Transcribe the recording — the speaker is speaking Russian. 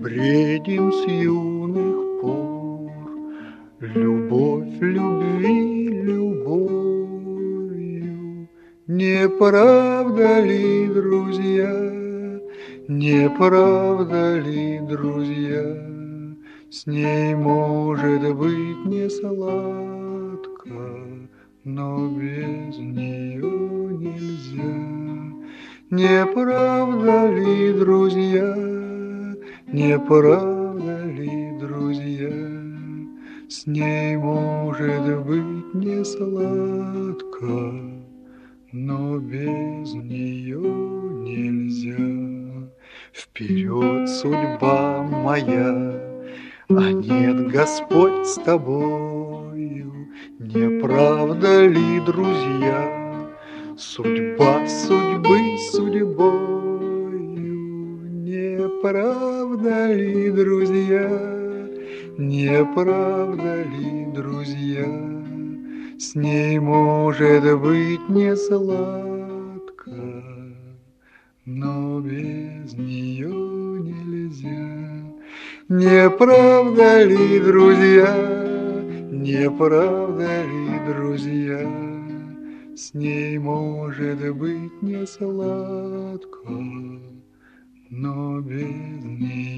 бредим с юных пор. Любовь любви любовью. Не правда ли, друзья, не правда ли, друзья, с ней может быть не сладко, но без нее нельзя. Не правда ли, друзья, не правда ли, друзья, с ней может быть не сладко, но без нее нельзя. Вперед, судьба моя, а нет, Господь с тобою. Не правда ли, друзья, судьба судьбы судьбою? Не правда ли, друзья, не правда ли, друзья, с ней может быть не сладко, но без нее нельзя. Не правда ли, друзья, не правда ли, друзья, с ней может быть не сладко, но без нее